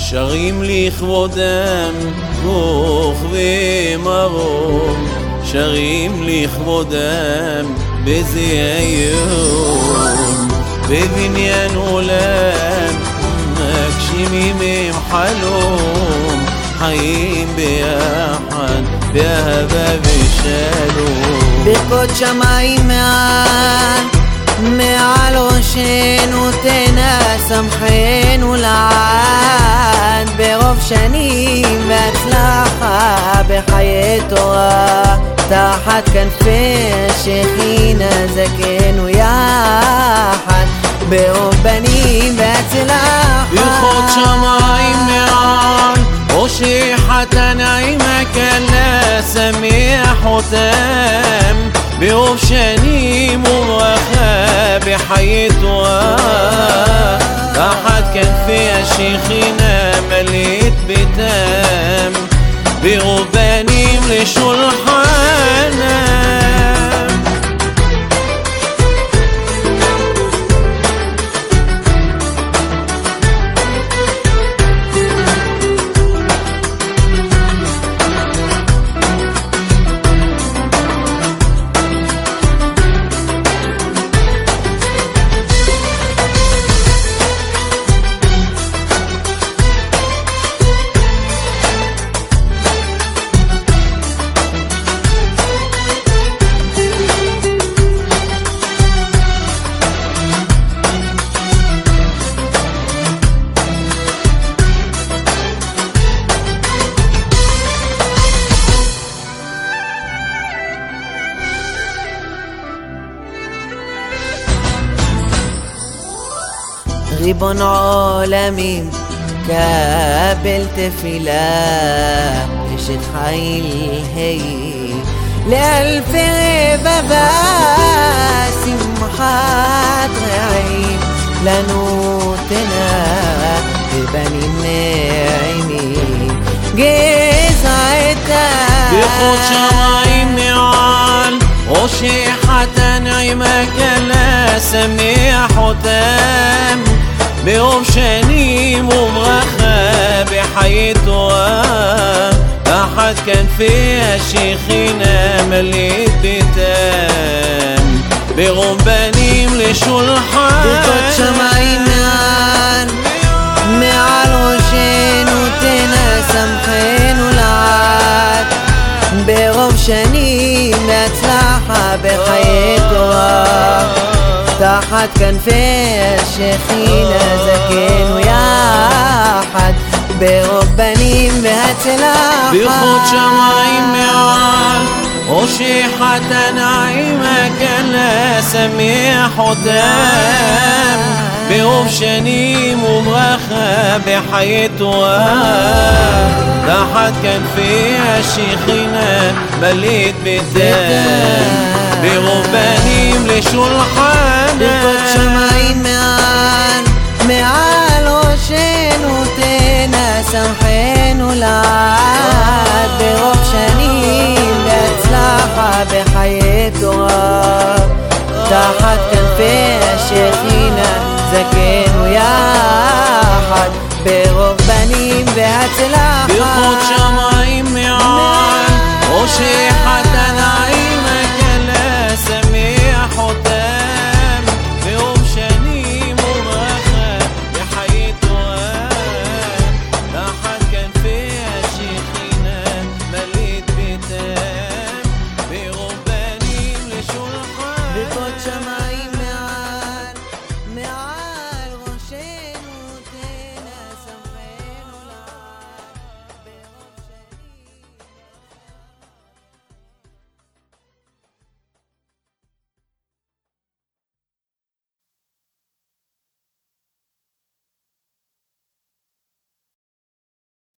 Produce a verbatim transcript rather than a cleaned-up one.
שרים לכבודם כוכבי מרום, שרים לכבודם בזיון, בבניין עולם מגשימים עם חלום, חיים ביחד באהבה ושלום. ברכות שמיים מעל מעל ראשנו תנסמחנו לעד, ברוב שנים והצלחה בחיי תורה, תחת כנפי השכינה זכנו יחד, ברוב בנים והצלחה. ברכות שמיים מעל ראשי חתן עמק אלה שמח אותם, ברוב שנים וברכה בחיי תורה, תחת כנפי השכינה מלאת ביתם, ברוב בנים לשולחנם. ריבון עולמים קבל תפילה, אשת חיל היי לאלפי רבבה, שמחת רעים לנו תנה בבנים נעימים גזע את ברכות שמיים מעל ראשי חתן עמק אלה שמח אותם, ברוב שנים וברכה בחיי תורה, תחת כנפי השכינה מלאת ביתם, ברוב בנים לשולחן. ברכות שמיים מעל מעל ראשנו תנסמחנו לעד, ברוב שנים והצלחה בחיי תורה, תחת כנפי השכינה זכנו יחד, ברוב בנים והצלחה. ברכות שמיים מעל ראשי חתן עמק אלה שמח אותם, ברוב שנים וברכה בחיי תורה, תחת כנפי השכינה מלאת ביתם, ברוב בנים לשולחן. ברכות שמיים מעל מעל ראשנו תנסמחנו לעד, ברוב שנים והצלחה בחיי תורה, תחת כנפי השכינה זכנו יחד, ברוב בנים והצלחה. ברכות שמיים